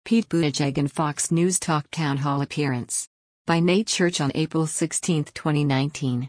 Pete Buttigieg and Fox News Talk Town Hall Appearance. By Nate Church on April 16, 2019.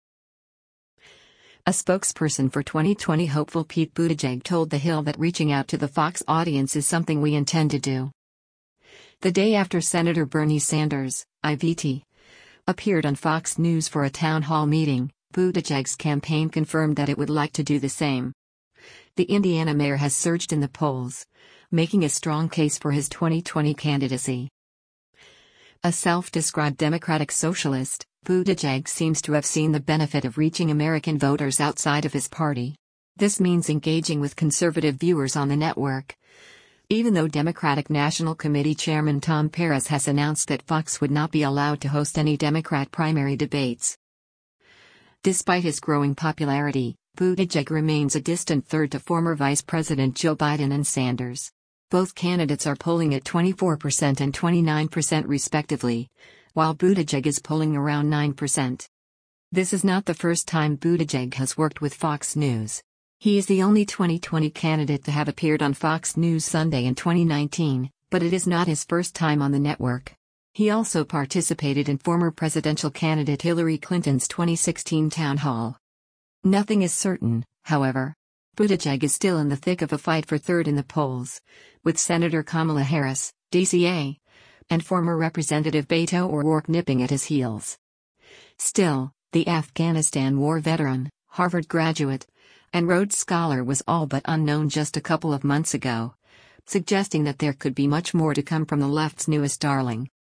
A spokesperson for 2020 hopeful Pete Buttigieg told The Hill that reaching out to the Fox audience is something we intend to do. The day after Senator Bernie Sanders, IVT, appeared on Fox News for a town hall meeting, Buttigieg's campaign confirmed that it would like to do the same. The Indiana mayor has surged in the polls, making a strong case for his 2020 candidacy. A self-described democratic socialist, Buttigieg seems to have seen the benefit of reaching American voters outside of his party. This means engaging with conservative viewers on the network. Even though Democratic National Committee Chairman Tom Perez has announced that Fox would not be allowed to host any Democrat primary debates. Despite his growing popularity, Buttigieg remains a distant third to former Vice President Joe Biden and Sanders. Both candidates are polling at 24% and 29% respectively, while Buttigieg is polling around 9%. This is not the first time Buttigieg has worked with Fox News. He is the only 2020 candidate to have appeared on Fox News Sunday in 2019, but it is not his first time on the network. He also participated in former presidential candidate Hillary Clinton's 2016 town hall. Nothing is certain, however. Buttigieg is still in the thick of a fight for third in the polls, with Senator Kamala Harris, DCA, and former Representative Beto O'Rourke nipping at his heels. Still, the Afghanistan war veteran, Harvard graduate, and Rhodes Scholar was all but unknown just a couple of months ago, suggesting that there could be much more to come from the left's newest darling.